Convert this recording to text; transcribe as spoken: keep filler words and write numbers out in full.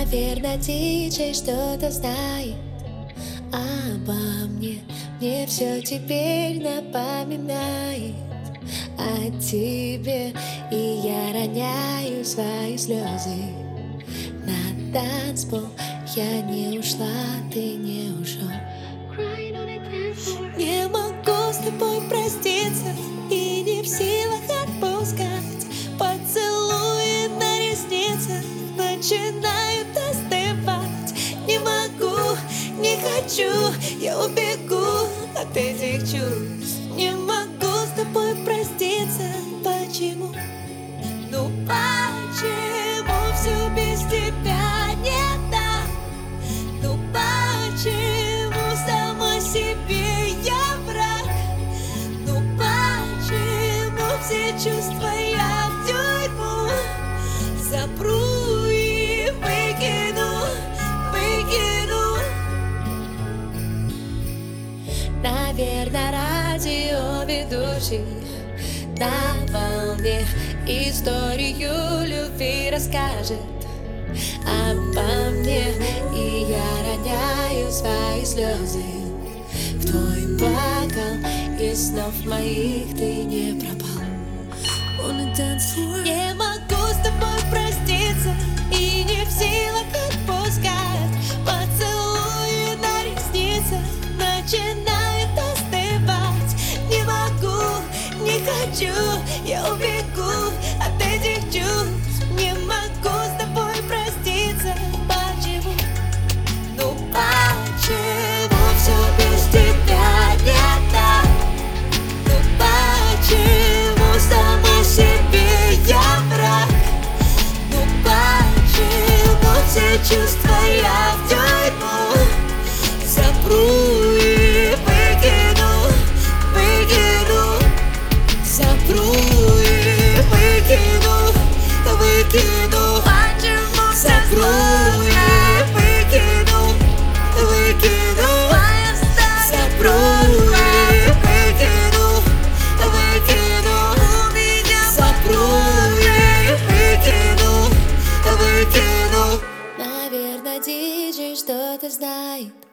Наверное, диджей что-то знает обо мне. Мне все теперь напоминает о тебе, и я роняю свои слезы на танцпол. Я не ушла, ты не ушел. Не могу с тобой проститься и не в силах отпускать. Поцелуи на ресницах начинают остывать. Не могу, не хочу, я убегу от этих чувств. Не могу с тобой проститься. Почему? Ну почему все без тебя не так? Ну почему самой себе я враг? Ну почему все чувства я в тюрьму запру и выкину, выкину? Наверное, радиоведущий на волне историю любви расскажет обо мне, и я роняю свои слезы в твой бокал, и снов моих ты не пропал. Не могу с тобой проститься и не в силах отпускать. Поцелуи на ресницах начинают остывать. Не могу, не хочу, я убегу от этих чувств. Не могу с тобой проститься. Почему? Ну почему все без тебя не так? Ну почему сама себе я враг? Ну почему все чувства я в тюрьму запру и выкину, выкину, запру и выкину, выкину, запру и выкину, выкину, запру и выкину, выкину, запру и выкину, выкину. Наверное, диджей что-то знает